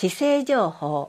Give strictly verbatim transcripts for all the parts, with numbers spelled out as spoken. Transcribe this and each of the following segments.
市政情報。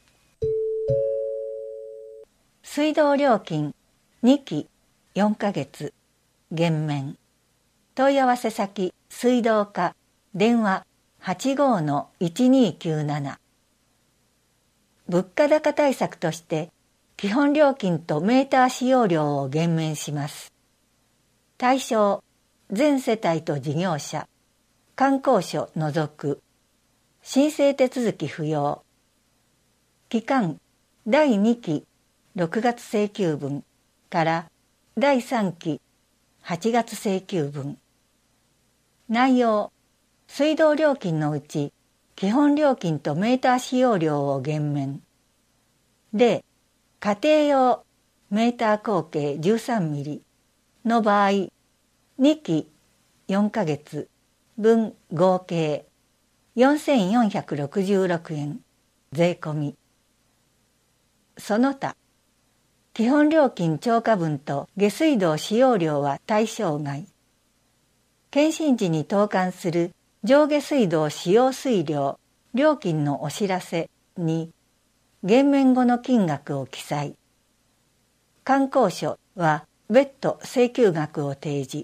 水道料金にきよんかげつ減免。問い合わせ先水道課電話 はちごーのいちにーきゅうなな。物価高対策として基本料金とメーター使用料を減免します。対象全世帯と事業者、観光所除く。申請手続き不要。期間だいにきろくがつ請求分からだいさんきはちがつ請求分。内容水道料金のうち基本料金とメーター使用料を減免。例、家庭用メーター口径じゅうさんミリの場合、にきよんかげつ分合計よんせんよんひゃくろくじゅうろくえん税込み。その他、基本料金超過分と下水道使用料は対象外。検針時に投函する上下水道使用水量料金のお知らせに減免後の金額を記載。観光所は別途請求額を提示。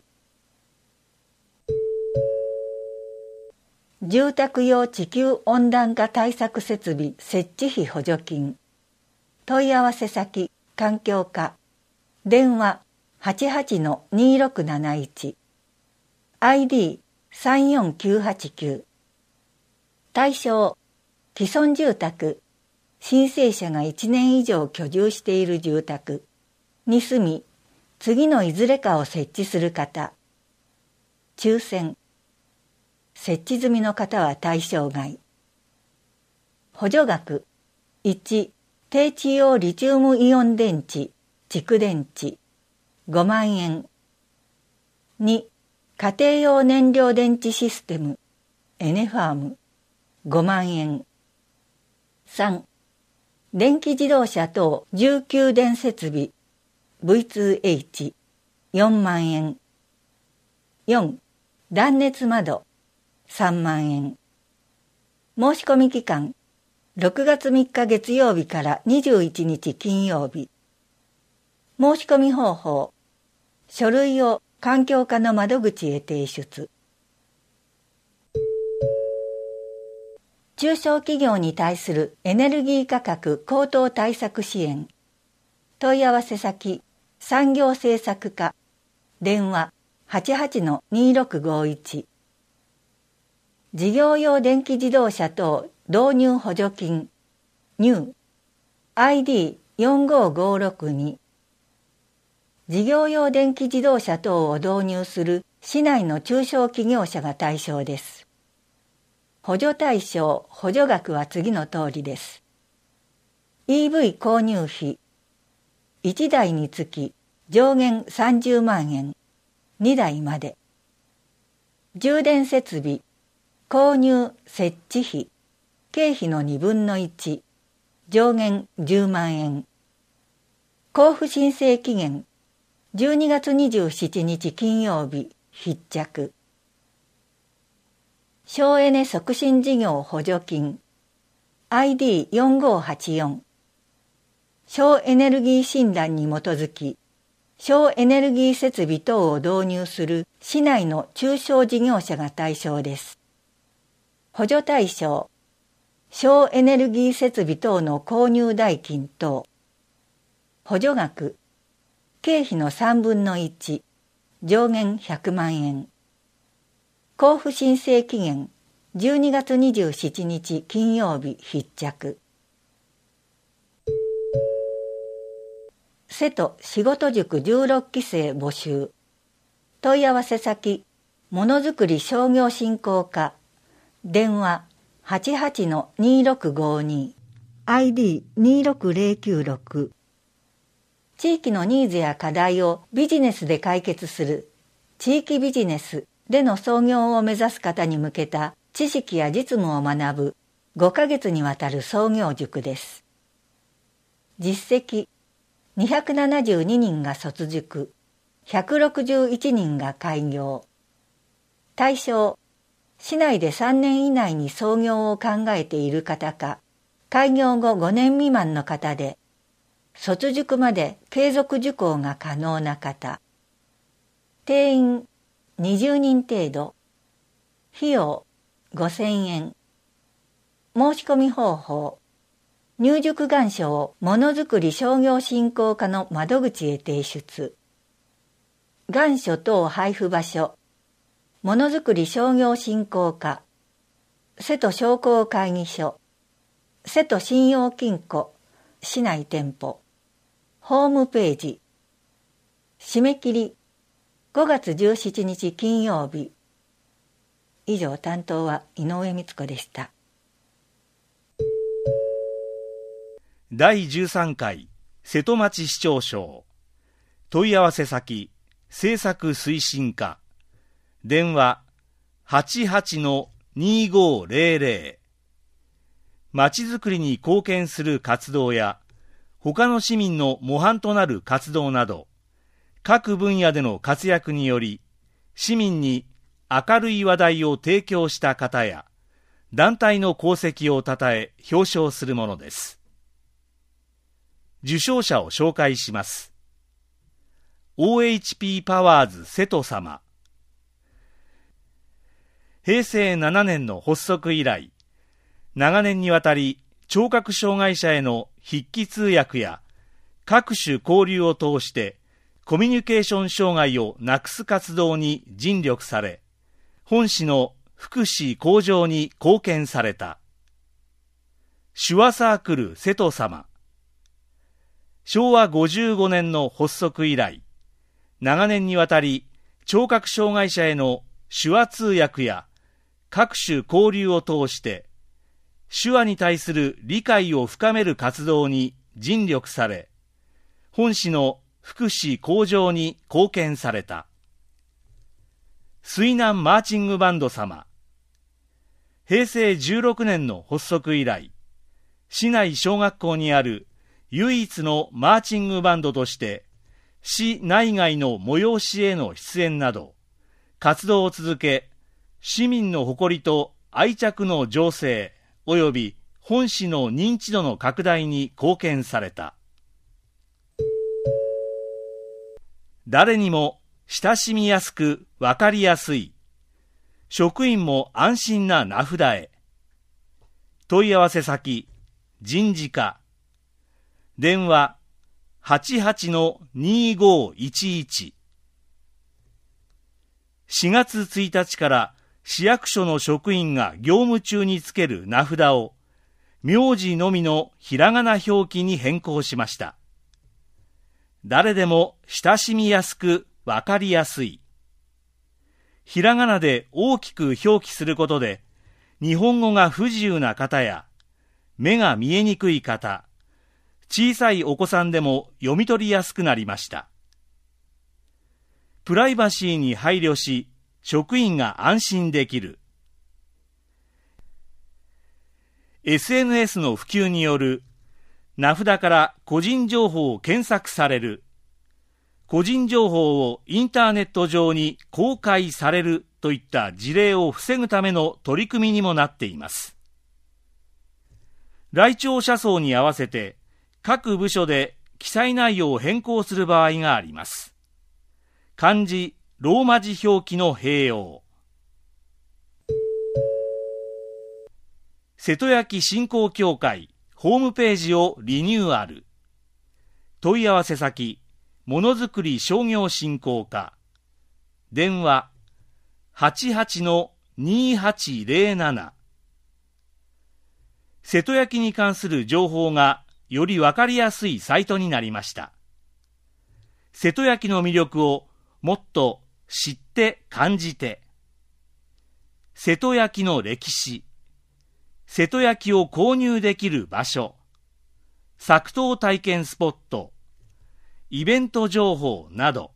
住宅用地球温暖化対策設備設置費補助金。問い合わせ先環境課電話 はちはちのにろくなないち アイディーさんよんきゅうはちきゅう。対象既存住宅申請者がいちねん以上居住している住宅に住み次のいずれかを設置する方。抽選。設置済みの方は対象外。補助額いち低地用リチウムイオン電池蓄電池ごまんえん。に家庭用燃料電池システムエネファームごまんえん。さん電気自動車等重給電設備 ブイツーエイチよんまんえん。よん断熱窓さんまんえん。申し込み期間ろくがつみっか月曜日からにじゅういちにち金曜日。申し込み方法書類を環境課の窓口へ提出。中小企業に対するエネルギー価格高騰対策支援。問い合わせ先産業政策課電話 はちはちのにろくごいち。事業用電気自動車等導入補助金ニュー アイディーよんごーごろくに。事業用電気自動車等を導入する市内の中小企業者が対象です。補助対象補助額は次の通りです。イーブイ 購入費いちだいにつき上限さんじゅうまんえんにだいまで。充電設備購入設置費経費のにぶんのいち上限じゅうまんえん。交付申請期限じゅうにがつにじゅうしちにち金曜日必着。省エネ促進事業補助金 アイディーよんごーはちよん。省エネルギー診断に基づき省エネルギー設備等を導入する市内の中小事業者が対象です。補助対象省エネルギー設備等の購入代金等。補助額経費のさんぶんのいち上限ひゃくまんえん。交付申請期限じゅうにがつにじゅうしちにち金曜日必着。瀬戸仕事塾じゅうろっきせい募集。問い合わせ先ものづくり商業振興課電話 はちはちのにろくごに アイディーにろくぜろきゅうろく。地域のニーズや課題をビジネスで解決する地域ビジネスでの創業を目指す方に向けた知識や実務を学ぶごかげつにわたる創業塾です。実績にひゃくななじゅうににんが卒塾、ひゃくろくじゅういちにんが開業。対象市内でさんねん以内に創業を考えている方か、開業後ごねん未満の方で、卒塾まで継続受講が可能な方。定員にじゅうにん程度。費用ごせんえん。申し込み方法。入塾願書をものづくり商業振興課の窓口へ提出。願書等配布場所。ものづくり商業振興課。瀬戸商工会議所。瀬戸信用金庫。市内店舗。ホームページ。締め切りごがつじゅうしちにち金曜日。以上、担当は井上光子でした。 だいじゅうさんかい瀬戸町市長賞。問い合わせ先政策推進課。電話 はちはちのにごーぜろぜろ。まちづくりに貢献する活動や他の市民の模範となる活動など、各分野での活躍により市民に明るい話題を提供した方や団体の功績をたたえ表彰するものです。受賞者を紹介します。 オーエイチピー パワーズ瀬戸様。へいせいななねんの発足以来、長年にわたり聴覚障害者への筆記通訳や各種交流を通してコミュニケーション障害をなくす活動に尽力され、本市の福祉向上に貢献された。手話サークル瀬戸様。しょうわごじゅうごねんの発足以来、長年にわたり聴覚障害者への手話通訳や各種交流を通して手話に対する理解を深める活動に尽力され、本市の福祉向上に貢献された。水南マーチングバンド様。へいせいじゅうろくねんの発足以来、市内小学校にある唯一のマーチングバンドとして市内外の催しへの出演など活動を続け、市民の誇りと愛着の醸成及び本市の認知度の拡大に貢献された。誰にも親しみやすく分かりやすい、職員も安心な名札へ。問い合わせ先人事課。電話 はちはちのにごーいちいち。しがつついたちから市役所の職員が業務中につける名札を名字のみのひらがな表記に変更しました。誰でも親しみやすくわかりやすい。ひらがなで大きく表記することで、日本語が不自由な方や目が見えにくい方、小さいお子さんでも読み取りやすくなりました。プライバシーに配慮し、職員が安心できる。エスエヌエス の普及による名札から個人情報を検索される、個人情報をインターネット上に公開されるといった事例を防ぐための取り組みにもなっています。来庁者層に合わせて各部署で記載内容を変更する場合があります。漢字、ローマ字表記の併用。瀬戸焼振興協会ホームページをリニューアル。問い合わせ先ものづくり商業振興課。電話 はちはちのにはちぜろなな。瀬戸焼に関する情報がよりわかりやすいサイトになりました。瀬戸焼の魅力をもっと知って感じて。瀬戸焼の歴史、瀬戸焼を購入できる場所、作陶体験スポット、イベント情報など。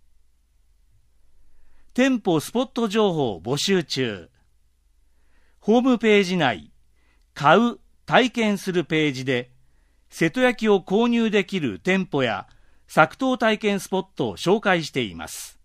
店舗スポット情報募集中。ホームページ内、買う、体験するページで、瀬戸焼を購入できる店舗や作陶体験スポットを紹介しています。